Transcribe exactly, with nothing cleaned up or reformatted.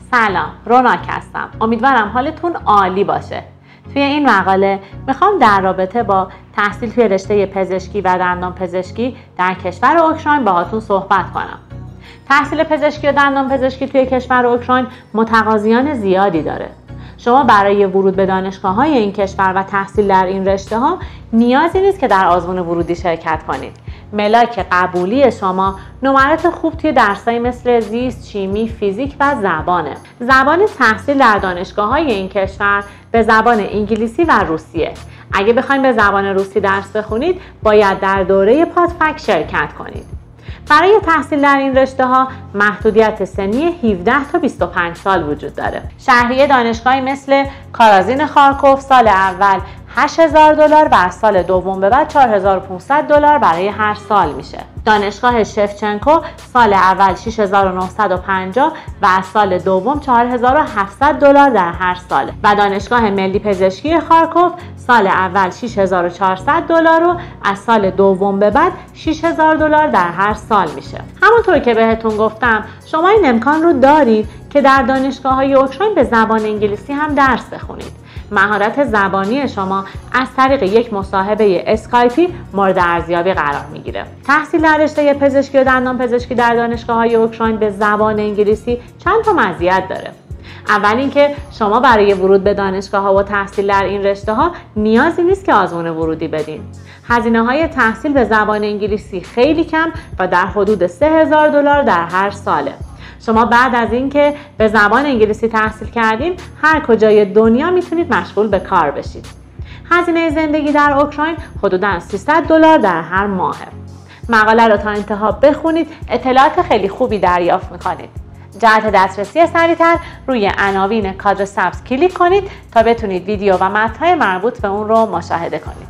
سلام، روناک هستم. امیدوارم حالتون عالی باشه. توی این مقاله میخوام در رابطه با تحصیل توی رشته پزشکی و دندان پزشکی در کشور اوکراین باهاتون صحبت کنم. تحصیل پزشکی و دندان پزشکی توی کشور اوکراین متقاضیان زیادی داره. شما برای ورود به دانشگاه‌های این کشور و تحصیل در این رشته‌ها نیازی نیست که در آزمون ورودی شرکت کنید. ملاک قبولی شما نمرات خوب توی درسایی مثل زیست، شیمی، فیزیک و زبانه. زبان تحصیل در دانشگاه‌های این کشور به زبان انگلیسی و روسیه. اگه بخواید به زبان روسی درس بخونید، باید در دوره پادفک شرکت کنید. برای تحصیل در این رشته ها محدودیت سنی هفده تا بیست و پنج سال وجود داره. شهریه دانشگاهی مثل کارازین خارکوف سال اول هشت هزار دلار و از سال دوم به بعد چهار هزار و پانصد دلار برای هر سال میشه. دانشگاه شفچنکو سال اول شش هزار و نهصد و پنجاه و از سال دوم چهار هزار و هفتصد دلار در هر سال و دانشگاه ملی پزشکی خارکوف سال اول شش هزار و چهارصد دلار و از سال دوم به بعد شش هزار دلار در هر سال میشه. همونطور که بهتون گفتم شما این امکان رو دارید که در دانشگاه‌های اوکراین به زبان انگلیسی هم درس بخونید. مهارت زبانی شما از طریق یک مصاحبه اسکایپی مورد ارزیابی قرار میگیره. تحصیل در رشته پزشکی و دندان پزشکی در دانشگاه‌های اوکراین به زبان انگلیسی چند تا مزیت داره. اول اینکه شما برای ورود به دانشگاه‌ها و تحصیل در این رشته‌ها نیازی نیست که آزمون ورودی بدین. هزینه‌های تحصیل به زبان انگلیسی خیلی کم و در حدود سه هزار دلار در هر ساله. شما بعد از اینکه به زبان انگلیسی تحصیل کردین هر کجای دنیا میتونید مشغول به کار بشید. هزینه زندگی در اوکراین حدوداً سیصد دلار در هر ماهه. مقاله رو تا انتها بخونید، اطلاعات خیلی خوبی دریافت میکنید. جهت دسترسی سریعتر روی عناوین کادر سبز کلیک کنید تا بتونید ویدیو و متن‌های مربوط به اون رو مشاهده کنید.